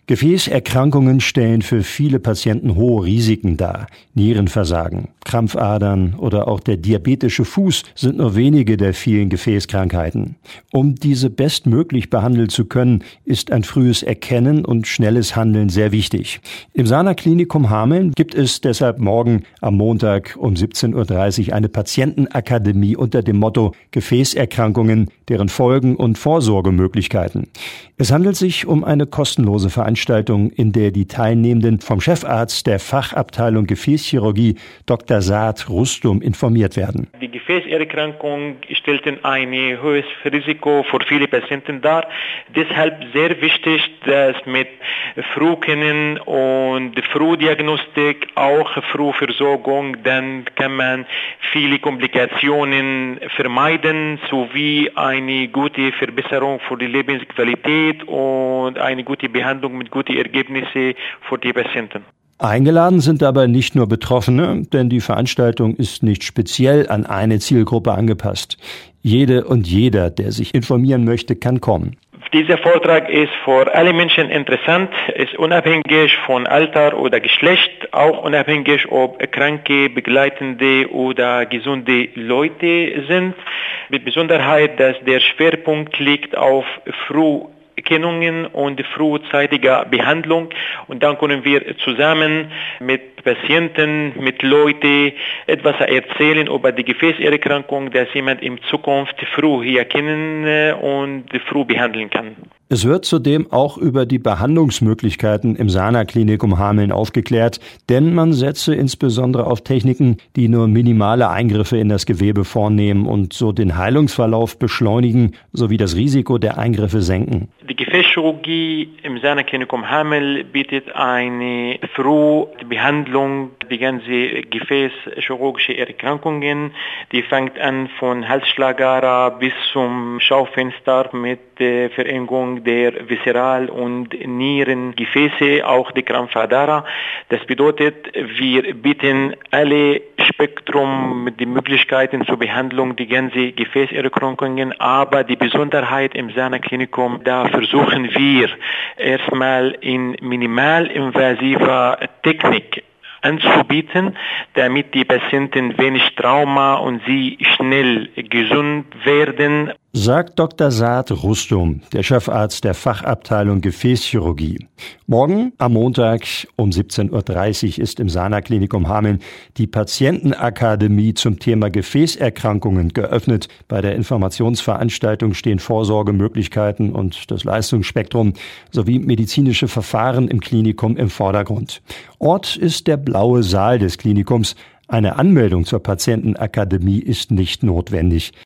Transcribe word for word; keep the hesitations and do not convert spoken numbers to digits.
Gefäßerkrankungen stellen für viele Patienten hohe Risiken dar. Nierenversagen, Krampfadern oder auch der diabetische Fuß sind nur wenige der vielen Gefäßkrankheiten. Um diese bestmöglich behandeln zu können, ist ein frühes Erkennen und schnelles Handeln sehr wichtig. Im Sana Klinikum Hameln gibt es deshalb morgen am Montag um siebzehn Uhr dreißig eine Patientenakademie unter dem Motto Gefäßerkrankungen, deren Folgen und Vorsorgemöglichkeiten. Es handelt sich um eine kostenlose Veranstaltung, in der die Teilnehmenden vom Chefarzt der Fachabteilung Gefäßchirurgie Doktor Saad Rustum informiert werden. Die Gefäßerkrankung stellt ein hohes Risiko für viele Patienten dar. Deshalb sehr wichtig, dass mit Frühkennen und Frühdiagnostik, auch Frühversorgung, dann kann man viele Komplikationen vermeiden, sowie eine gute Verbesserung für die Lebensqualität und eine gute Behandlung mit guten Ergebnissen für die Patienten. Eingeladen sind aber nicht nur Betroffene, denn die Veranstaltung ist nicht speziell an eine Zielgruppe angepasst. Jede und jeder, der sich informieren möchte, kann kommen. Dieser Vortrag ist für alle Menschen interessant, ist unabhängig von Alter oder Geschlecht, auch unabhängig, ob kranke, begleitende oder gesunde Leute sind. Mit Besonderheit, dass der Schwerpunkt liegt auf Früherkennungen und frühzeitiger Behandlung, und dann können wir zusammen mit Patienten, mit Leuten etwas erzählen über die Gefäßerkrankung, dass jemand in Zukunft früh erkennen und früh behandeln kann. Es wird zudem auch über die Behandlungsmöglichkeiten im Sana Klinikum Hameln aufgeklärt, denn man setze insbesondere auf Techniken, die nur minimale Eingriffe in das Gewebe vornehmen und so den Heilungsverlauf beschleunigen sowie das Risiko der Eingriffe senken. Die Gefäßchirurgie im Sana Klinikum Hameln bietet eine Frühbehandlung, die ganze gefäßchirurgische Erkrankungen, die fängt an von Halsschlagader bis zum Schaufenster mit der Verengung der Viszeral- und Nierengefäße, auch die Krampfadern. Das bedeutet, wir bieten alle Spektrum mit den Möglichkeiten zur Behandlung die ganze Gefäßerkrankungen, aber die Besonderheit im Sana Klinikum, da versuchen wir erstmal in minimalinvasiver Technik anzubieten, damit die Patienten wenig Trauma und sie schnell gesund werden. Sagt Doktor Saad Rustum, der Chefarzt der Fachabteilung Gefäßchirurgie. Morgen am Montag um siebzehn Uhr dreißig ist im Sana Klinikum Hameln die Patientenakademie zum Thema Gefäßerkrankungen geöffnet. Bei der Informationsveranstaltung stehen Vorsorgemöglichkeiten und das Leistungsspektrum sowie medizinische Verfahren im Klinikum im Vordergrund. Ort ist der blaue Saal des Klinikums. Eine Anmeldung zur Patientenakademie ist nicht notwendig.